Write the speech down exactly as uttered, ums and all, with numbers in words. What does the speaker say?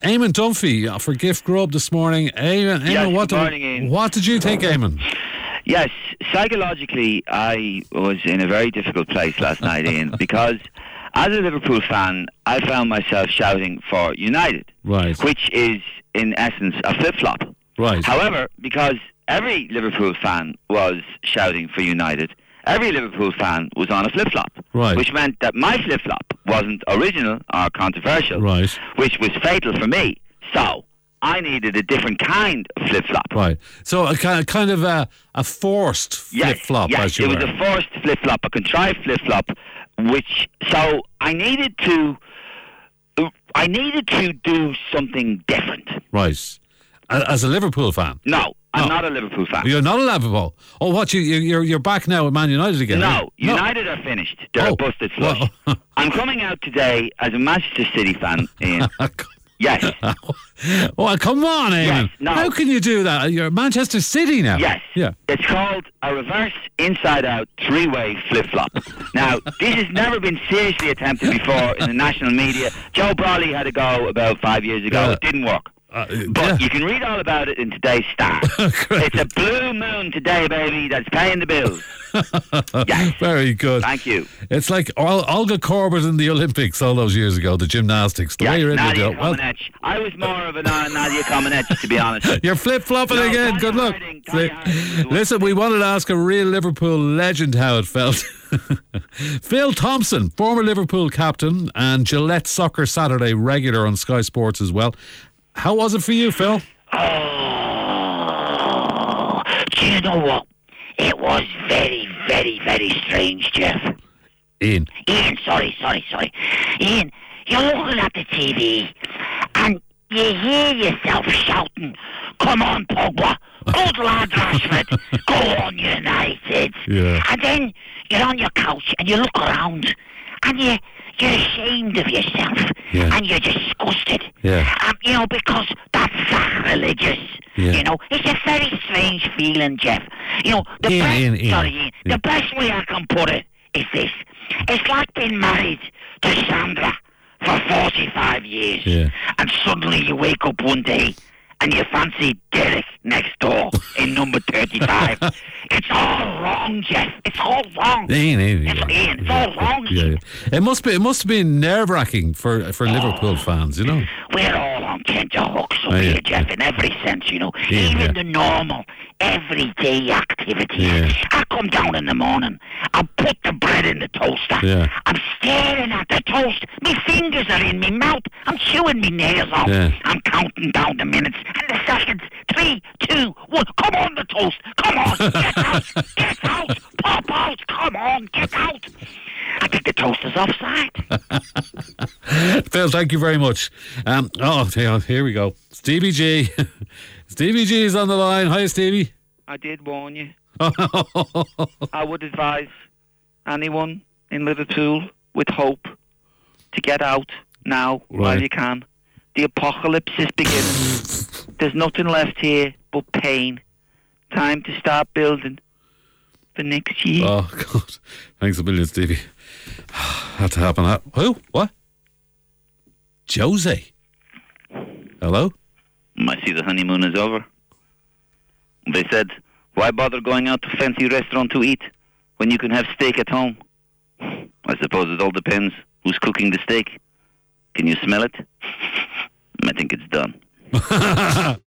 Eamon Dunphy for Gift Grub this morning. Eamon, Eamon Yes, what, good morning, did, Ian. what did you think, Eamon? Yes, psychologically, I was in a very difficult place last night, Ian, because as a Liverpool fan, I found myself shouting for United, Right. which is, in essence, a flip-flop. Right. However, because every Liverpool fan was shouting for United, every Liverpool fan was on a flip-flop, Right. which meant that my flip-flop wasn't original or controversial, Right. which was fatal for me. So I needed a different kind of flip-flop. Right. So a kind kind of a, a forced flip-flop, yes, as you it were. was a forced flip-flop, a contrived flip-flop, which, so I needed to, I needed to do something different. Right. A- As a Liverpool fan? No, I'm No. not a Liverpool fan. You're not a Liverpool. Oh, what, you, you- you're you're back now at Man United again? are No, you? United are finished. They're Oh, a busted flush. well- I'm coming out today as a Manchester City fan, Ian. Yes, Oh, come on, Eamon. Yes, no. How can you do that? You're Manchester City now. yes. Yeah. It's called a reverse inside-out three-way flip-flop. Now, this has never been seriously attempted before in the national media. Joe Brawley had a go about five years ago. Yeah. It didn't work. Uh, But yeah. you can read all about it in today's Star. It's a blue moon today, baby, that's paying the bills. Yes. Very good. Thank you. It's like Ol- Olga Corbett in the Olympics all those years ago, the gymnastics. The Yes, way you're in Nadia the well, Comaneci. I was more of a uh, Nadia Comaneci, to be honest. You're flip-flopping No, again. Tanya Good luck. Harding, Tanya Harding. Listen, we wanted to ask a real Liverpool legend how it felt. Phil Thompson, former Liverpool captain and Gillette Soccer Saturday regular on Sky Sports as well. How was it for you, Phil? Oh, do you know what? It was very, very, very strange, Jeff. Ian. Ian, sorry, sorry, sorry. Ian, you're looking at the T V and you hear yourself shouting, "Come on, Pogba. Good lad, Rashford. Go on, United." Yeah. And then you're on your couch and you look around and you, you're ashamed of yourself. Yeah. And you're disgusted. Yeah. Um, you know, because that's sacrilegious. Yeah. You know, it's a very strange feeling, Jeff. You know, the Ian, best, Ian, Ian. sorry, Ian, Yeah. the best way I can put it is this. It's like being married to Sandra for forty-five years. Yeah. And suddenly you wake up one day and you fancy Derek next door in number thirty-five. It's all wrong, Jeff. It's all wrong. Ian, Ian, It's, yeah. Ian, it's all wrong. Yeah, yeah. It must be. It must have been nerve wracking for for Liverpool fans. You know. We're all on tenterhooks up Oh, yeah, here, Jeff, yeah. in every sense, you know. Yeah, Even yeah. the normal, everyday activities. Yeah. I come down in the morning, I put the bread in the toaster. Yeah. I'm staring at the toast. My fingers are in my mouth. I'm chewing my nails off. Yeah. I'm counting down the minutes and the seconds. Three, two, one. Come on, the toast. Come on. Get out. Get out. Pop out. Come on. Get out. I think the toast is offside. Phil, thank you very much. Um, oh, here here we go. Stevie G. Stevie G is on the line. Hi, Stevie. I did warn you. I would advise anyone in Liverpool with hope to get out now while Right. you can. The apocalypse is beginning. There's nothing left here but pain. Time to start building for next year. Oh, God. Thanks a million, Stevie. Had to happen. That. Who? What? Jose. Hello? I see the honeymoon is over. They said, why bother going out to fancy restaurant to eat when you can have steak at home? I suppose it all depends who's cooking the steak. Can you smell it? I think it's done.